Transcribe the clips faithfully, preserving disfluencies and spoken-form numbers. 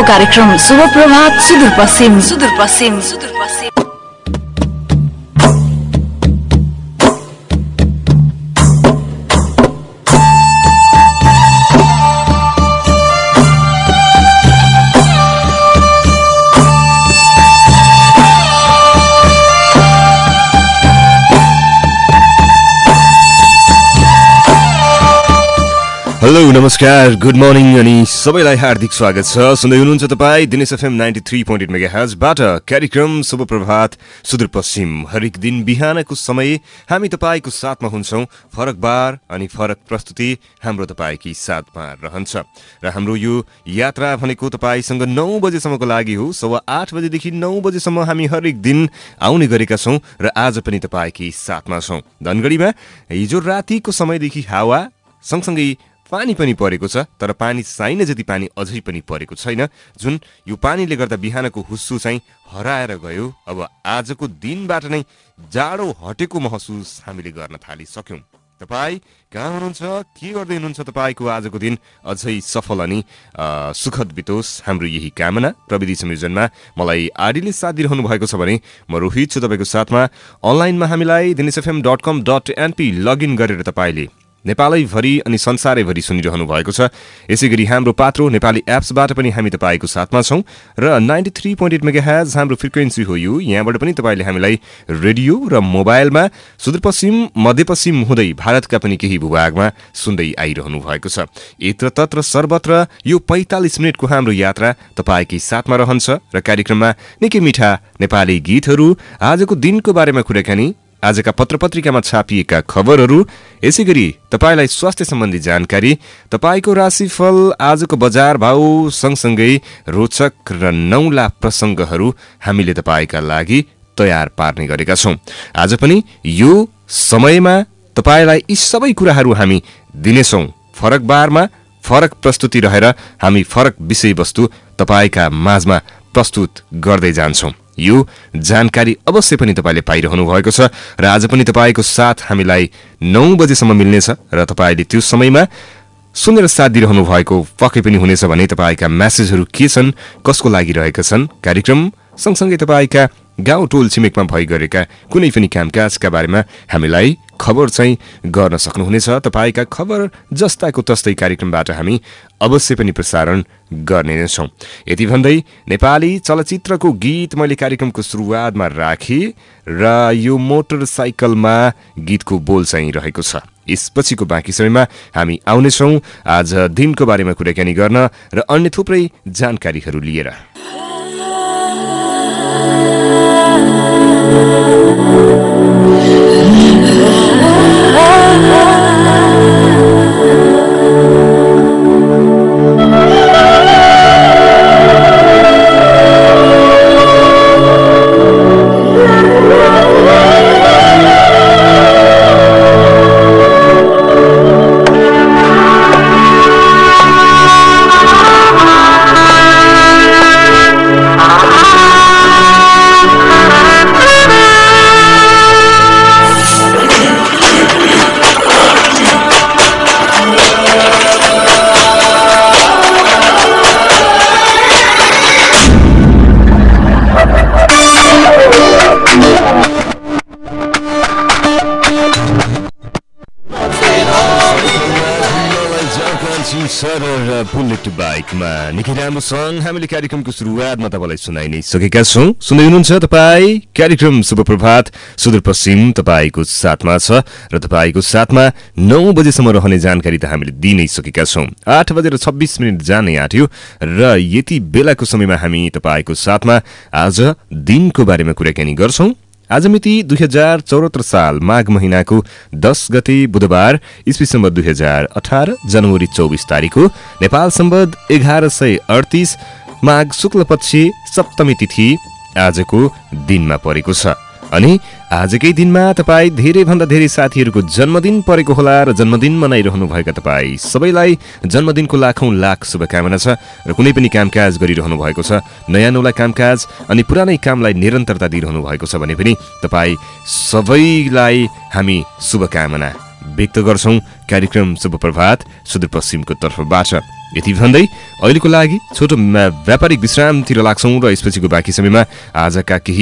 कार्यक्रम शुभ प्रभात सुदूरपश्चिम सुदूरपश्चिम सुदूरपश्चिम। हेलो नमस्कार गुड मर्निङ अनि सबैलाई हार्दिक स्वागत छ। सुन्दै हुनुहुन्छ तपाईँ Dinesh FM ninety three point eight मेगाहर्जबाट कार्यक्रम शुभ प्रभात सुदूरपश्चिम। हरेक दिन बिहानको समय हामी तपाईँको साथमा हुन्छौँ। फरक बार अनि फरक प्रस्तुति हाम्रो तपाईँकै साथमा रहन्छ र हाम्रो यो यात्रा भनेको तपाईँसँग नौ बजेसम्मको लागि हो। सवा आठ बजेदेखि नौ बजेसम्म हामी हरेक दिन आउने गरेका छौँ र आज पनि तपाईँकै साथमा छौँ। धनगढीमा हिजो रातिको समयदेखि हावा सँगसँगै पानी पनि परेको छ, तर पानी चाहिने जति पानी अझै पनि परेको छैन, जुन यो पानीले गर्दा बिहानको हुस्सु चाहिँ हराएर गयो। अब आजको दिनबाट नै जाडो हटेको महसुस हामीले गर्न थालिसक्यौँ। तपाईँ कहाँ हुनुहुन्छ, के गर्दै हुनुहुन्छ? तपाईँको आजको दिन अझै सफल अनि सुखद बितोस् हाम्रो यही कामना। प्रविधि संयोजनमा मलाई आरडीले साथ दिइरहनु भएको छ भने म रोहित छु तपाईँको साथमा। अनलाइनमा हामीलाई Dinesh FM dot com dot NP login गरेर तपाईँले नेपालैभरि अनि संसारैभरि सुनिरहनु भएको छ। यसै गरी हाम्रो पात्रो नेपाली एप्सबाट पनि हामी तपाईँको साथमा छौँ र ninety three point eight megahertz हाम्रो फ्रिक्वेन्सी हो यो। यहाँबाट पनि तपाईँले हामीलाई रेडियो र मोबाइलमा सुदूरपश्चिम मध्यपश्चिम हुँदै भारतका पनि केही भूभागमा सुन्दै आइरहनु भएको छ। यत्र तत्र सर्वत्र यो पैँतालिस मिनटको हाम्रो यात्रा तपाईँकै साथमा रहन्छ र कार्यक्रममा निकै मिठा नेपाली गीतहरू, आजको दिनको बारेमा कुराकानी, आजका पत्रपत्रिकामा छापिएका खबरहरू, यसै गरी तपाईँलाई स्वास्थ्य सम्बन्धी जानकारी, तपाईँको राशिफल, आजको बजार भाउ सँगसँगै रोचक र नौला प्रसङ्गहरू हामीले तपाईँका लागि तयार पार्ने गरेका छौँ। आज पनि यो समयमा तपाईँलाई यी सबै कुराहरू हामी दिनेछौँ। फरक बारमा फरक प्रस्तुति रहेर हामी फरक विषयवस्तु तपाईँका माझमा प्रस्तुत गर्दै जान्छौँ। यो जानकारी अवश्य पनि तपाईँले पाइरहनु भएको छ र आज पनि तपाईँको साथ हामीलाई नौ बजेसम्म मिल्नेछ र तपाईँले त्यो समयमा सुनेर साथ दिइरहनु भएको पक्कै पनि हुनेछ भने तपाईँका म्यासेजहरू के छन्, कसको लागि रहेका छन्, कार्यक्रम सँगसँगै तपाईँका गाउँ टोल छिमेकमा भइगरेका कुनै पनि कामकाजका बारेमा हामीलाई खबर चाहिँ गर्न सक्नुहुनेछ। तपाईँका खबर जस्ताको तस्तै कार्यक्रमबाट हामी अवश्य पनि प्रसारण गर्ने नै छौँ। यति भन्दै नेपाली चलचित्रको गीत मैले कार्यक्रमको सुरुवातमा राखेँ र यो मोटरसाइकलमा गीतको बोल चाहिँ रहेको छ। यसपछिको बाँकी समयमा हामी आउनेछौँ आज दिनको बारेमा कुराकानी गर्न र अन्य थुप्रै जानकारीहरू लिएर। बुलेट बाइकमा निकै राम्रो सङ्ग हामीले कार्यक्रमको सुरुवातमा तपाईँलाई सुनाइ नै सकेका छौँ। सुन्दै हुनुहुन्छ तपाईँ कार्यक्रम शुभ प्रभात सुदूरपश्चिम तपाईँको साथमा छ र तपाईँको साथमा नौ बजेसम्म रहने जानकारी त हामीले दिइ नै सकेका छौँ। आठ बजेर छब्बिस मिनट जानै आँट्यो र यति बेलाको समयमा हामी तपाईँको साथमा आज दिनको बारेमा कुराकानी गर्छौँ। आज मिति दुई हजार चौहत्तर साल माघ महिनाको दस गते बुधबार, इस्वी सम्बत दुई हजार अठार जनवरी चौबिस तारिक हो। नेपाल सम्बत एघार सय अडतिस माघ शुक्ल पक्ष सप्तमी तिथि आजको दिनमा परेको छ। अनि आजकै दिनमा तपाईँ धेरैभन्दा धेरै साथीहरूको जन्मदिन परेको होला र जन्मदिन मनाइरहनु भएका तपाईँ सबैलाई जन्मदिनको लाखौँ लाख शुभकामना छ र कुनै पनि कामकाज गरिरहनु भएको छ, नयाँ नौला कामकाज अनि पुरानै कामलाई निरन्तरता दिइरहनु भएको छ भने पनि तपाईँ सबैलाई हामी शुभकामना व्यक्त गर्छौँ कार्यक्रम शुभ प्रभात सुदूरपश्चिमको तर्फबाट। यति भन्दै अहिलेको लागि छोटो व्यापारिक विश्रामतिर लाग्छौँ र यसपछिको बाँकी समयमा आजका केही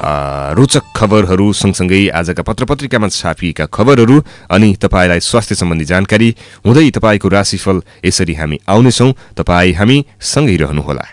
रोचक खबरहरू सँगसँगै आजका पत्रपत्रिकामा छापिएका खबरहरू अनि तपाईँलाई स्वास्थ्य सम्बन्धी जानकारी हुँदै तपाईँको राशिफल यसरी हामी आउनेछौँ। तपाईँ हामी सँगै रहनुहोला।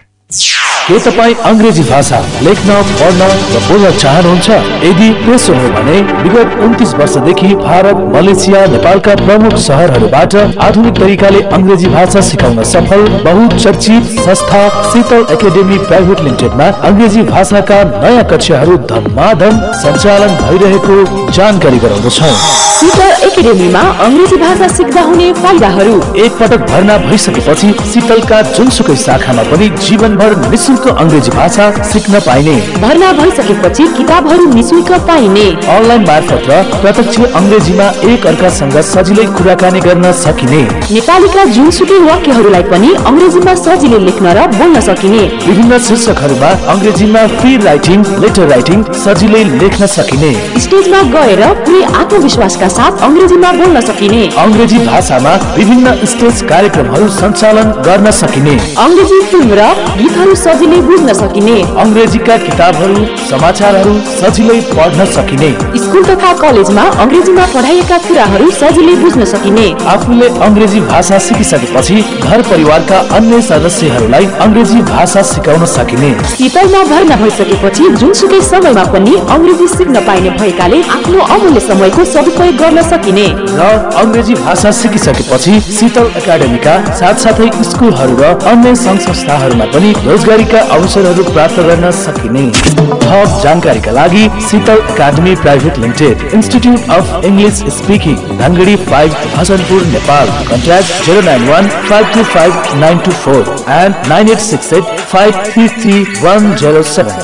के तपाईँ अंग्रेजी भाषा लेख्न पढ्न र बोल्न चाहनुहुन्छ? यदि त्यसो हो भने विगत उन्तीस वर्षदेखि भारत मलेसिया नेपालका प्रमुख शहरहरूबाट आधुनिक तरिकाले अंग्रेजी भाषा सिकाउन सफल बहुचर्चित संस्था शीतल एकेडेमी प्राइभेट लिमिटेडमा अंग्रेजी भाषाका नयाँ कक्षाहरू धमाधम सञ्चालन भइरहेको जानकारी गराउँदछौँ। शीतल एकेडेमीमा अंग्रेजी भाषा सिक्दा हुने फाइदाहरू। एक पटक भर्ना भइसकेपछि शीतलका जुनसुकै शाखामा पनि जीवनभर निशुल्क अंग्रेजी भाषा सिक्न पाइने। भर्ना भइसकेपछि किताबहरू निशुल्क पाइने। अनलाइन मार्फत र प्रत्यक्ष अंग्रेजीमा एक अर्कासँग सजिलै कुराकानी गर्न सकिने। नेपालीका जुनसुकै वाक्यहरूलाई पनि अंग्रेजीमा सजिलै लेख्न र बोल्न सकिने। विभिन्न शीर्षकहरूमा अंग्रेजीमा फ्री राइटिङ लेटर राइटिङ सजिलै लेख्न सकिने। स्टेजमा गएर पुरै आत्मविश्वासका साथ अंग्रेजीमा बोल्न सकिने। अंग्रेजी भाषामा विभिन्न स्टेज कार्यक्रमहरू सञ्चालन गर्न सकिने। अंग्रेजी फिल्म र गीतहरू सजिलै बुझ्न सकिने। अंग्रेजीका किताबहरू समाचारहरू सजिलै पढ्न सकिने। स्कुल तथा कलेजमा अंग्रेजीमा पढाइएका कुराहरू सजिलै बुझ्न सकिने। आफूले अंग्रेजी भाषा सिकिसकेपछि घर परिवारका अन्य सदस्यहरूलाई अंग्रेजी भाषा सिकाउन सकिने। शीतलमा भर्ना भइसकेपछि जुनसुकै समयमा पनि अंग्रेजी सिक्न पाइने भएकाले आफ्नो अमूल्य समयको सदुपयोग गर्न सकिने। र अंग्रेजी भाषा सिकिसकेपछि शीतल एकाडेमीका साथसाथै स्कुलहरू र अन्य संघ संस्थाहरूमा पनि रोजगारीका अवसरहरू प्राप्त गर्न सकिने। थप जानकारीका लागि Sheetal academy private limited institute of English speaking Dhangadhi five Bhajanpur Nepal. Contact zero nine one five two five nine two four and nine eight six eight five three three one zero seven।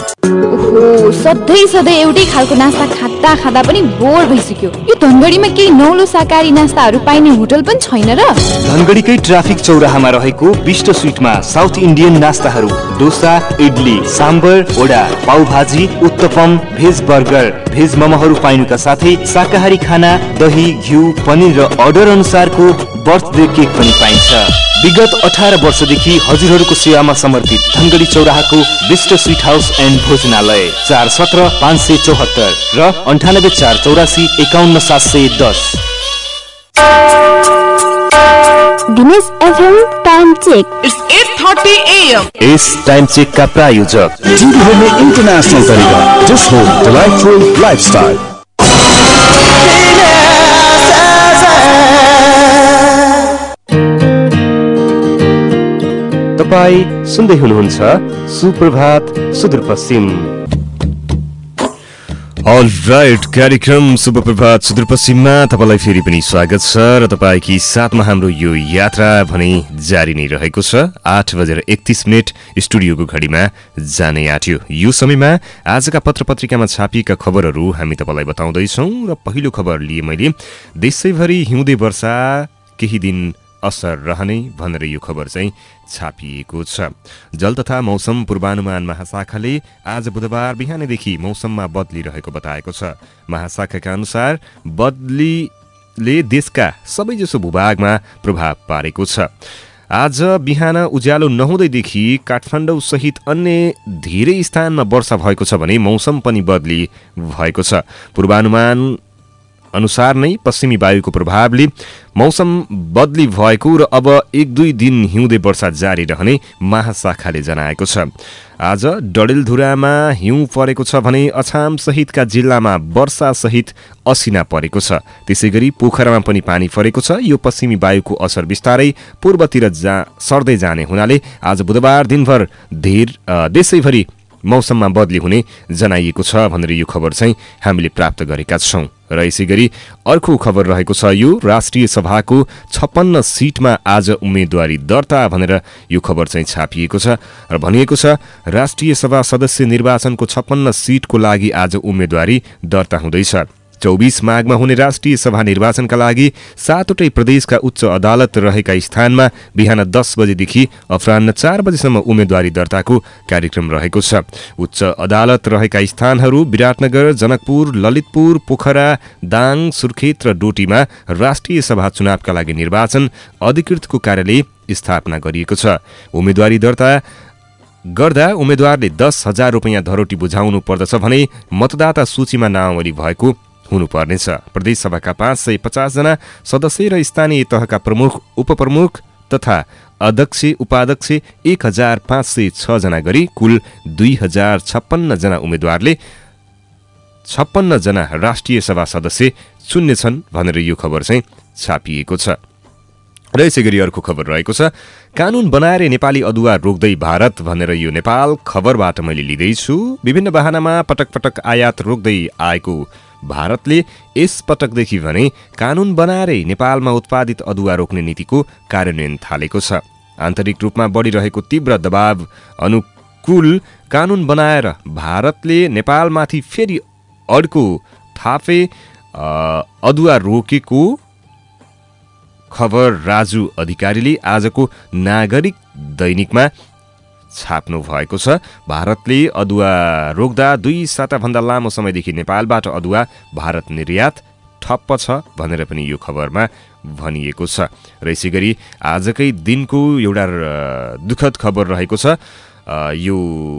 ओहो, सधैँ सधैँ एउटै खालको नास्ता खाँदा खाँदा पनि बोर भइसक्यो। यो धनगढीमा केही नौलो शाकाहारी नास्ताहरू पाइने होटल पनि छैन र? धनगढीकै ट्राफिक चौराहामा रहेको बिष्ट स्विटमा साउथ इन्डियन नास्ताहरू dosa, idli, sambar, vada, pav bhaji, uttapam, veg burger, veg मोमोहरू पाइनुका साथै शाकाहारी खाना, दही, घिउ, पनिर र अर्डर अनुसारको बर्थडे केक पनि पाइन्छ। विगत अठार वर्षदेखि हजुरहरूको सेवामा समर्पित धनगढी चौराहाको बिष्ट स्वीट हाउस एन्ड भोजनालय चार सत्र पाँच सय चौहत्तर र अन्ठानब्बे चार चौरासी एकाउन्न सात सय दस। Dinesh FM time check. It's eight thirty a m यस टाइम चेक का प्रायोजक इंटरनेशनल तरीका जस्ट होम डिलाइटफुल लाइफस्टाइल। तपाईं सुन्दै हुनुहुन्छ सुप्रभात सुदूरपश्चिम। अलराइट, कार्यक्रम सुप्रभात सुदूरपश्चिममा तपाईँलाई फेरि पनि स्वागत छ र तपाईँकी साथमा हाम्रो यो यात्रा भने जारी नै रहेको छ। आठ बजेर एकतिस मिनट स्टुडियोको घडीमा जाने आँट्यो। यो समयमा आजका पत्र पत्रिकामा छापिएका खबरहरू हामी तपाईँलाई बताउँदैछौँ र पहिलो खबर लिए मैले देशैभरि हिउँदे वर्षा केही दिन असर रहने भनेर यो खबर चाहिँ छापिएको छ। जल तथा मौसम पूर्वानुमान महाशाखाले आज बुधबार बिहानैदेखि मौसममा बदली रहेको बताएको छ। महाशाखाका अनुसार बदलीले देशका सबैजसो भूभागमा प्रभाव पारेको छ। आज बिहान उज्यालो नहुँदैदेखि काठमाडौँ सहित अन्य धेरै स्थानमा वर्षा भएको छ भने मौसम पनि बदली भएको छ। पूर्वानुमान अनुसार नै पश्चिमी वायुको प्रभावले मौसम बदली भएको र अब एक दुई दिन हिउँदे वर्षा जारी रहने महाशाखाले जनाएको छ। आज डडेलधुरामा हिउँ परेको छ भने अछाम सहितका जिल्लामा वर्षा सहित असिना परेको छ। त्यसैगरी पोखरामा पनि पानी परेको छ। यो पश्चिमी वायुको असर बिस्तारै पूर्वतिर जा सर्दै जाने हुनाले आज बुधबार दिनभर धेर देशैभरि मौसममा बदली हुने जनाइएको छ भनेर यो खबर चाहिँ हामीले प्राप्त गरेका छौँ। र यसैगरी अर्को खबर रहेको छ यो राष्ट्रिय सभाको छप्पन्न सिटमा आज उम्मेदवारी दर्ता भनेर यो खबर चाहिँ छापिएको छ र भनिएको छ राष्ट्रिय सभा सदस्य निर्वाचनको छप्पन्न सिटको लागि आज उम्मेदवारी दर्ता हुँदैछ। चौबिस माघमा हुने राष्ट्रिय सभा निर्वाचनका लागि सातवटै प्रदेशका उच्च अदालत रहेका स्थानमा बिहान दस बजेदेखि अपराह्न चार बजेसम्म उम्मेदवारी दर्ताको कार्यक्रम रहेको छ। उच्च अदालत रहेका स्थानहरू विराटनगर, जनकपुर, ललितपुर, पोखरा, दाङ, सुर्खेत र डोटीमा राष्ट्रिय सभा चुनावका लागि निर्वाचन अधिकृतको कार्यालय स्थापना गरिएको छ। उम्मेदवारी दर्ता गर्दा उम्मेदवारले दस हजार रुपियाँ धरोटी बुझाउनु पर्दछ भने मतदाता सूचीमा नामावली भएको हुनुपर्नेछ। प्रदेशसभाका पाँच सय पचासजना सदस्य र स्थानीय तहका प्रमुख, उपप्रमुख तथा अध्यक्ष, उपाध्यक्ष एक हजार पाँच सय छजना गरी कुल दुई हजार छप्पन्न जना उम्मेदवारले छप्पन्न जना राष्ट्रिय सभा सदस्य चुन्नेछन् भनेर यो खबर चाहिँ छापिएको छ। र यसै गरी अर्को खबर रहेको छ, कानून बनाएर नेपाली अदुवा रोक्दै भारत भनेर यो नेपाल खबरबाट मैले लिँदैछु। विभिन्न बहानामा पटक पटक आयात रोक्दै आएको भारतले यस पटकदेखि भने कानून बनाएरै नेपालमा उत्पादित अदुवा रोक्ने नीतिको कार्यान्वयन थालेको छ। आन्तरिक रूपमा बढिरहेको तीव्र दबाव अनुकूल कानून बनाएर भारतले नेपालमाथि फेरि अर्को थापे अदुवा रोकेको खबर राजु अधिकारीले आजको नागरिक दैनिकमा छाप्नु भएको छ। भारतले अदुवा रोक्दा दुई साताभन्दा लामो समयदेखि नेपालबाट अदुवा भारत निर्यात ठप्प छ भनेर पनि यो खबरमा भनिएको छ। र यसै गरी आजकै दिनको एउटा दुःखद खबर रहेको छ। यो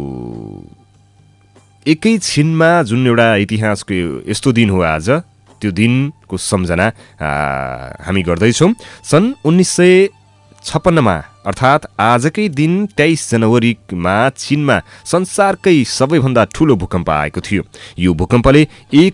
एकैछिनमा जुन एउटा इतिहासको यस्तो दिन हो आज, त्यो दिनको सम्झना हामी गर्दैछौँ। सन् उन्नाइस सय छप्पन्नमा अर्थात् आजकै दिन तेइस जनवरीमा चीनमा संसारकै सबैभन्दा ठुलो भूकम्प आएको थियो। यो भूकम्पले एक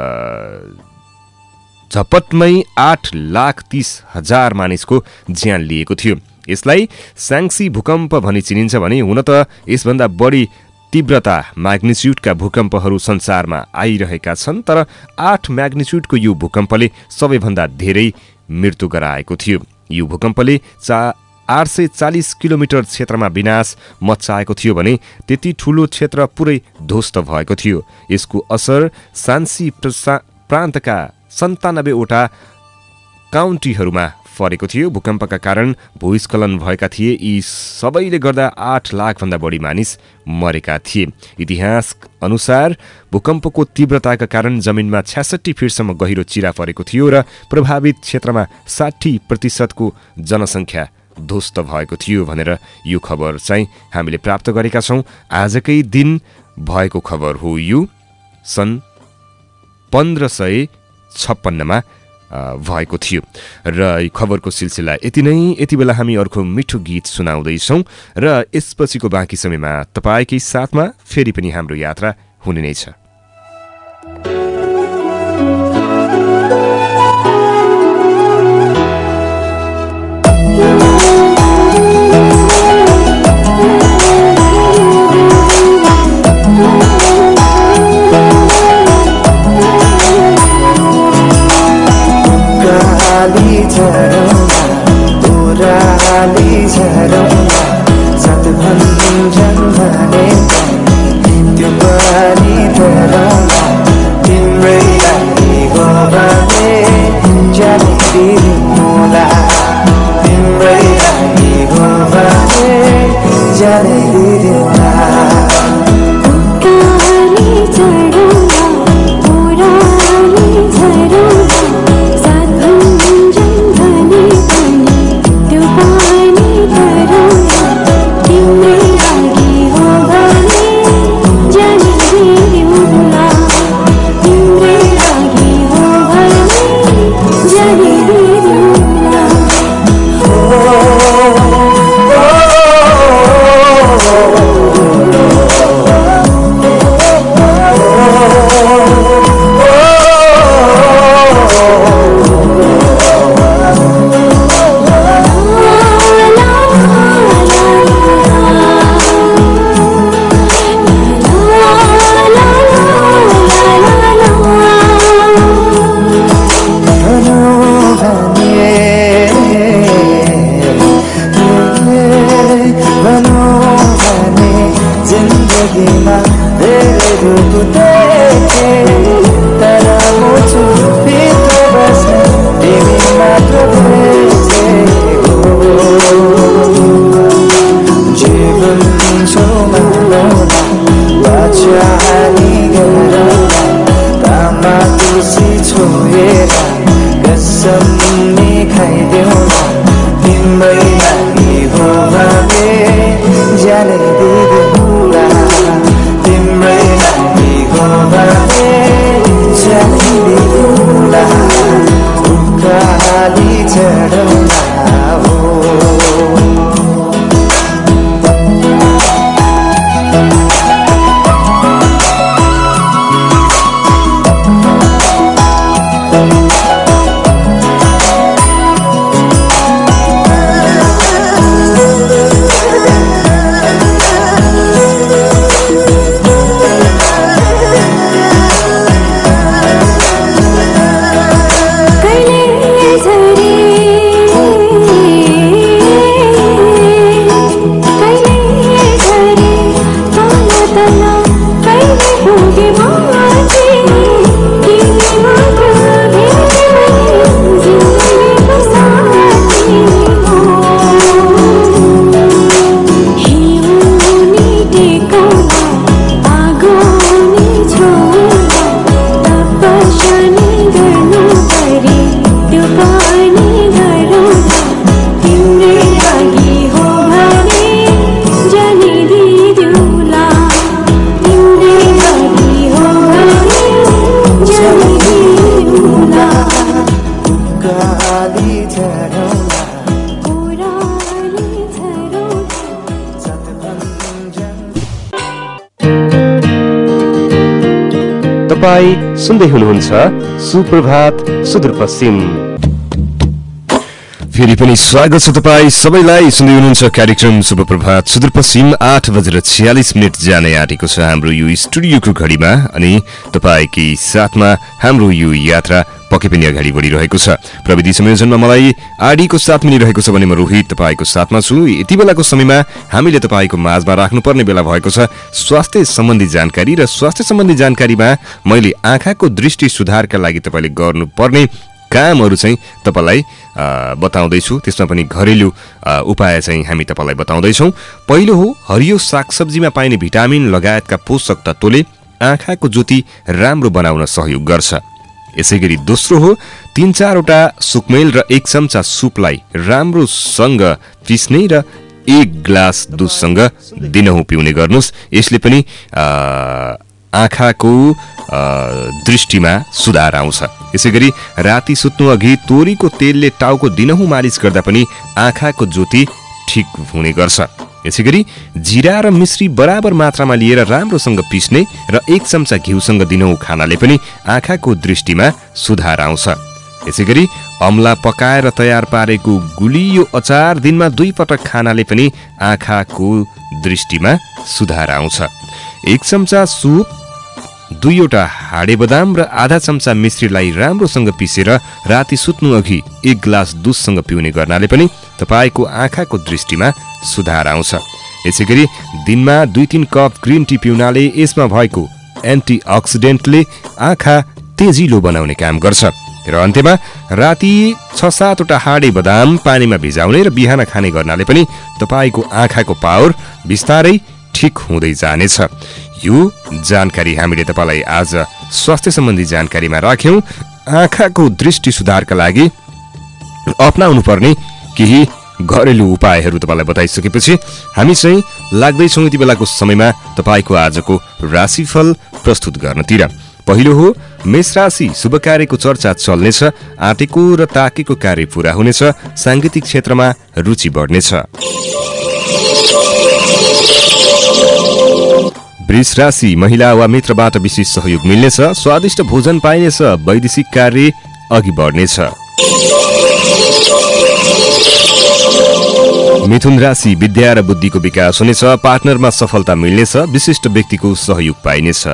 झपटमै आठ लाख तीस हजार मानिसको ज्यान लिएको थियो। यसलाई स्याङ्सी भूकम्प भनी चिनिन्छ भने हुन त यसभन्दा बढी तीव्रता म्याग्निच्युडका भूकम्पहरू संसारमा आइरहेका छन्, तर आठ म्याग्निच्युडको यो भूकम्पले सबैभन्दा धेरै मृत्यु गराएको थियो। यो भूकम्पले चा आठ सय चालिस किलोमिटर क्षेत्रमा विनाश मच्चाएको थियो भने त्यति ठूलो क्षेत्र पुरै ध्वस्त भएको थियो। यसको असर सान्सी प्रान्तका सन्तानब्बेवटा काउन्टीहरूमा परेको थियो। भूकम्पका कारण भूस्खलन भएका थिए। यी सबैले गर्दा आठ लाखभन्दा बढी मानिस मरेका थिए। इतिहास अनुसार भूकम्पको तीव्रताका कारण जमिनमा छ्यासठी फिटसम्म गहिरो चिरा परेको थियो र प्रभावित क्षेत्रमा साठी प्रतिशतको जनसङ्ख्या ध्वस्त भएको थियो भनेर यो खबर चाहिँ हामीले प्राप्त गरेका छौँ। आजकै दिन भएको खबर हो यो। सन् पन्ध्र सय छप्पन्नमा भएको थियो र खबरको सिलसिला यति नै। यति बेला हामी अर्को मिठो गीत सुनाउँदैछौँ र यसपछिको बाँकी समयमा तपाईँकै साथमा फेरि पनि हाम्रो यात्रा हुने नै छ। तिम्रै लागि हो मात्र भेटेको जीवन दिन्छौँ बचानी गरेर तामा तुलसी छोएर कसम खाइदेऊ तिम्रै लागि हो भने जाने दिँदैला तिम्रै लागि हो भने जाने दिँदैला उकाली चढौँला हो तपाईं सुन्दै हुनुहुन्छ सुप्रभात सुदूरपश्चिम। फेरि पनि स्वागत छ तपाईं सबैलाई। सुन्दै हुनुहुन्छ कार्यक्रम सुप्रभात सुदूरपश्चिम। आठ बजेर छयालिस मिनट जाने आँटेको छ हाम्रो यो स्टुडियोको घडीमा अनि तपाईँकै साथमा हाम्रो यो यात्रा पक्कै पनि अगाडि बढिरहेको छ। प्रविधि संयोजनमा मलाई आडीको साथ मिलिरहेको छ भने म रोहित तपाईँको साथमा छु। यति बेलाको समयमा हामीले तपाईँको माझमा राख्नुपर्ने बेला भएको छ स्वास्थ्य सम्बन्धी जानकारी र स्वास्थ्य सम्बन्धी जानकारीमा मैले आँखाको दृष्टि सुधारका लागि तपाईँले गर्नुपर्ने कामहरू चाहिँ तपाईँलाई बताउँदैछु। त्यसमा पनि घरेलु उपाय चाहिँ हामी तपाईँलाई बताउँदैछौँ। पहिलो हो हरियो सागसब्जीमा पाइने भिटामिन लगायतका पोषक तत्त्वले आँखाको ज्योति राम्रो बनाउन सहयोग गर्छ। यसैगरी दोस्रो हो तीन चारवटा सुकमेल र एक चम्चा सुपलाई राम्रोसँग पिस्ने र एक ग्लास दुधसँग दिनहुँ पिउने गर्नुहोस्। यसले पनि आँखाको दृष्टिमा सुधार आउँछ। यसैगरी राति सुत्नु अघि तोरीको तेलले टाउको दिनहुँ मालिस गर्दा पनि आँखाको ज्योति ठिक हुने गर्छ। यसैगरी जिरा र मिश्री बराबर मात्रामा लिएर राम्रोसँग पिस्ने र एक चम्चा घिउसँग दिनहुँ खानाले पनि आँखाको दृष्टिमा सुधार आउँछ। यसैगरी अम्ला पकाएर तयार पारेको गुलियो अचार दिनमा दुई पटक खानाले पनि आँखाको दृष्टिमा सुधार आउँछ। एक चम्चा सुप, दुईवटा हाडे बदाम र आधा चम्चा मिश्रीलाई राम्रोसँग पिसेर राति सुत्नु अघि एक ग्लास दुधसँग पिउने गर्नाले पनि तपाईँको आँखाको दृष्टिमा सुधार आउँछ। यसैगरी दिनमा दुई तीन कप ग्रिन टी पिउनाले यसमा भएको एन्टिअक्सिडेन्टले आँखा तेजिलो बनाउने काम गर्छ। र अन्त्यमा राति छ सातवटा हाडे बदाम पानीमा भिजाउने र बिहान खाने गर्नाले पनि तपाईँको आँखाको पावर बिस्तारै ठिक हुँदै जानेछ। यो जानकारी हामीले तपाईँलाई आज स्वास्थ्य सम्बन्धी जानकारीमा राख्यौं। आँखाको दृष्टि सुधारका लागि अपनाउनु पर्ने केही घरेलु उपायहरू तपाईँलाई बताइसकेपछि हामी चाहिँ लाग्दैछौँ यति बेलाको समयमा तपाईँको आजको राशिफल प्रस्तुत गर्नतिर। पहिलो हो मेष राशि। शुभ कार्यको चर्चा चल्नेछ, आँटेको र ताकेको कार्य पूरा हुनेछ, सांगीतिक क्षेत्रमा रुचि बढ्नेछ। वृष राशि। महिला वा मित्रबाट विशेष सहयोग मिल्नेछ, स्वादिष्ट भोजन पाइनेछ, वैदेशिक कार्य अघि बढ्नेछ। मिथुन राशि। विद्या र बुद्धिको विकास हुनेछ, पार्टनरमा सफलता मिल्नेछ, विशिष्ट व्यक्तिको सहयोग पाइनेछ।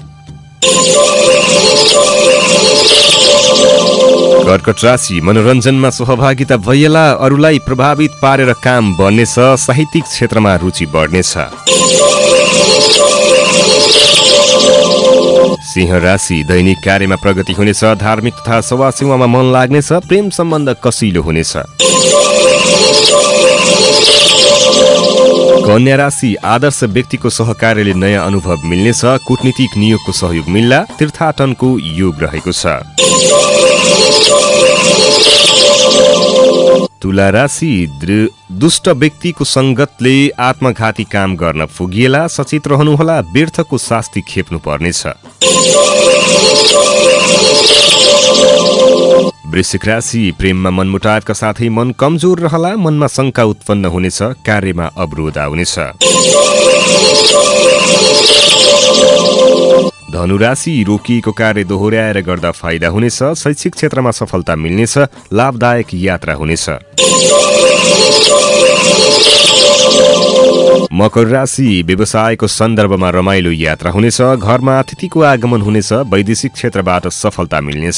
कर्कट राशि। मनोरञ्जनमा सहभागिता भइएला, अरूलाई प्रभावित पारेर काम बन्नेछ, साहित्यिक क्षेत्रमा रुचि बढ्नेछ। सिंह राशि दैनिक कार्यमा प्रगति हुनेछ, धार्मिक तथा समाजसेवामा मन लाग्नेछ, प्रेम सम्बन्ध कसिलो हुनेछ। कन्या राशि आदर्श व्यक्तिको सहकार्यले नयाँ अनुभव मिल्नेछ, कूटनीतिक नियोगको सहयोग मिल्ला, तीर्थाटनको योग रहेको छ। तुला राशि दुष्ट व्यक्तिको संगतले आत्मघाती काम गर्न पुगिएला, सचेत रहनुहोला, व्यर्थको शास्ति खेप्नु पर्नेछ। वृश्चिक राशि प्रेममा मनमुटावका साथै मन कमजोर रहला, मनमा शंका उत्पन्न हुनेछ, कार्यमा अवरोध आउनेछ। धनुराशि रोकिएको कार्य दोहोर्याएर गर्दा फाइदा हुनेछ, शैक्षिक क्षेत्रमा सफलता मिल्नेछ, लाभदायक यात्रा हुनेछ। मकर राशि व्यवसायको सन्दर्भमा रमाइलो यात्रा हुनेछ, घरमा अतिथिको आगमन हुनेछ, वैदेशिक क्षेत्रबाट सफलता मिल्नेछ।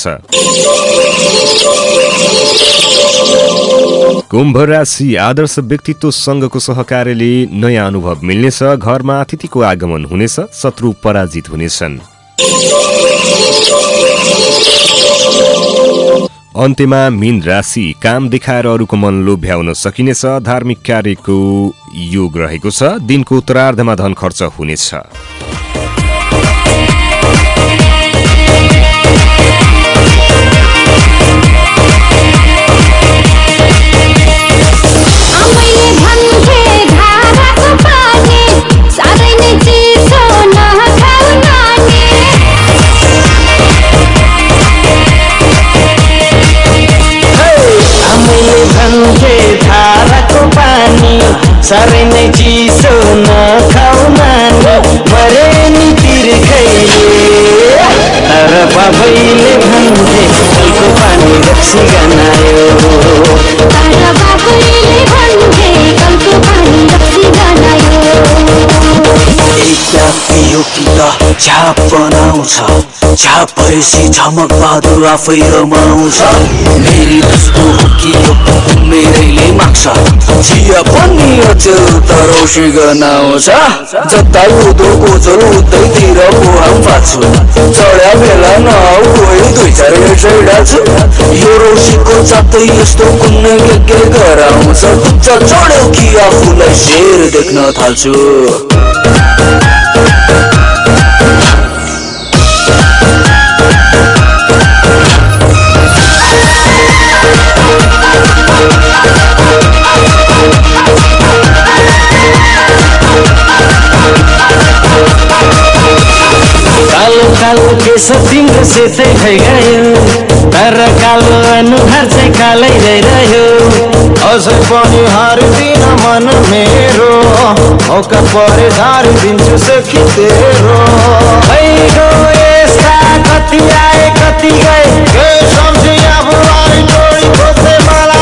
कुम्भ राशि आदर्श व्यक्तित्व संघको सहकार्यले नयाँ अनुभव मिल्नेछ, घरमा अतिथिको आगमन हुनेछ, शत्रु पराजित हुनेछन्। अन्त्यमा मीन राशि काम देखाएर अरूको मन लोभ्याउन सकिनेछ, धार्मिक कार्यको योग रहेको छ, दिनको उत्तरार्धमा धन खर्च हुनेछ। साह्रै नै चिसो नखाऊ नानी, मरे नि तिर्खैले, तर बाबैले भन्थे कलको पानी रक्सी गनायो, तर बाबैले भन्थे कलको पानी रक्सी गनायो। एकता पियो कि त छाप बनाउँछ, छाप भएपछि झमक बहादुर आफै रमाउँछ, मेरी जस्तो हो कि यो मेरैले माग्छ, चिया पनि अचेल तर औसी गनाउँछ, जता उदो गोजल उतैतिर मुहाम पाछु, चढ्या बेला नआउ गयो दुई चार सैडा छु, यो रौसीको चातै यस्तो कुनै के के गराउँछ, गुच्चा चढ्यो कि आफूलाई शेर देख्न थाल्छु। कालो केस तिम्रो सेतै भइगयो, तर कालो अनुहार चाहिँ कालै रहिरह्यो, अझै पनि हारिदिन मन मेरो, मौका परे झारिदिन्छु सखी तेरो। भइगयो यस्ता कति आए कति गए, के सम्झी आफूलाई जोडी खोज्दै मलाई,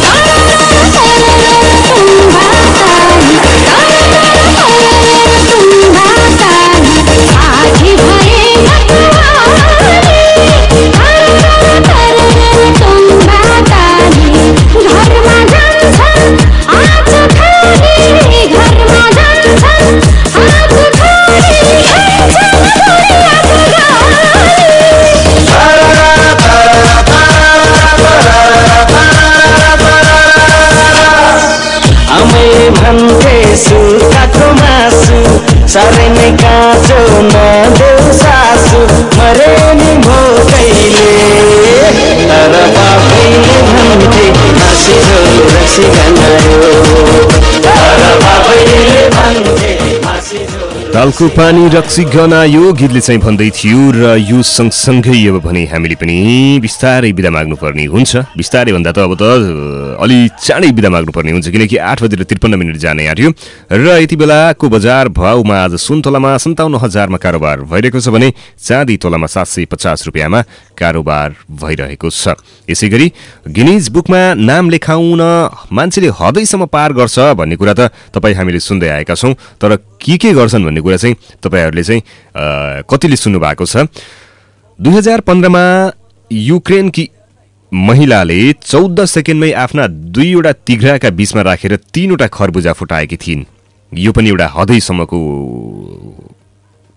साह्रै नै काँचो नदेऊ सासु, मरे नि भोकैले, तर बाबैले भन्थे हाँसी झोलो रक्सी गनायो, तर बाबैले भन्थे हाँसी झोलो। तालको पानी रक्सी गनायो गीतले चाहिँ भन्दै थियो, र यो सँगसँगै अब भने हामीले पनि बिस्तारै बिदा माग्नुपर्ने हुन्छ, बिस्तारै भन्दा त अब त अलि चाँडै बिदा माग्नुपर्ने हुन्छ, किनकि आठ बजेर त्रिपन्न मिनट जाने आँट्यो, र यति बेलाको बजार भाउमा आज सुन तोलामा सन्ताउन्न हजारमा कारोबार भइरहेको छ भने चाँदी तोलामा सात सय पचास रुपियाँमा कारोबार भइरहेको छ। यसै गरी गिनिज बुकमा नाम लेखाउन मान्छेले हदैसम्म पार गर्छ भन्ने कुरा त तपाईँ हामीले सुन्दै आएका छौँ, तर के के गर्छन् भन्ने कुरा चाहिँ तपाईँहरूले चाहिँ कतिले सुन्नु भएको छ। दुई हजार पन्ध्रमा युक्रेनकी महिलाले चौध सेकेन्डमै आफ्ना दुईवटा तिघ्राका बीचमा राखेर तीनवटा खरबुजा फुटाएकी थिइन्। यो पनि एउटा हदैसम्मको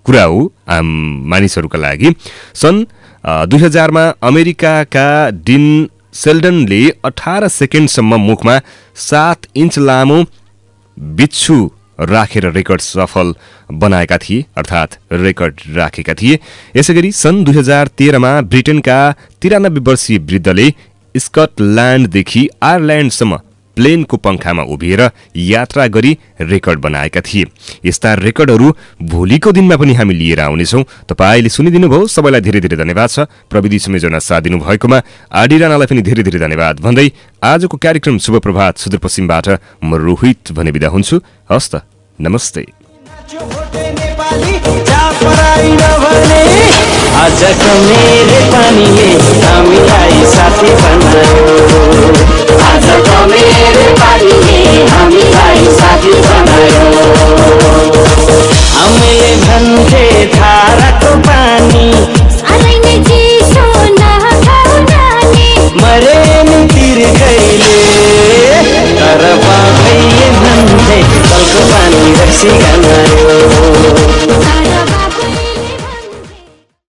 कुरा हो आम मानिसहरूका लागि। सन् दुई हजारमा अमेरिकाका डिन सेल्डनले अठार सेकेन्डसम्म मुखमा सात इन्च लामो बिच्छु राखेर रेकर्ड सफल बनाएका थिए, अर्थात् रेकर्ड राखेका थिए। यसैगरी सन् दुई हजार तेह्रमा ब्रिटेनका तिरानब्बे वर्षीय वृद्धले स्कटल्यान्डदेखि आयरल्यान्डसम्म प्लेनको पंखामा उभिएर यात्रा गरी रेकर्ड बनाएका थिए। यस्ता रेकर्डहरू भोलिको दिनमा पनि हामी लिएर आउनेछौँ। तपाईँले सुनिदिनु भयो, सबैलाई धेरै धेरै धन्यवाद छ। प्रविधि संयोजना साथ दिनु भएकोमा आडी राणालाई पनि धेरै धेरै धन्यवाद भन्दै आजको कार्यक्रम शुभ प्रभात सुदूरपश्चिमबाट म रोहित भने बिदा हुन्छु। हस् त, नमस्ते। आजको मेरे पानी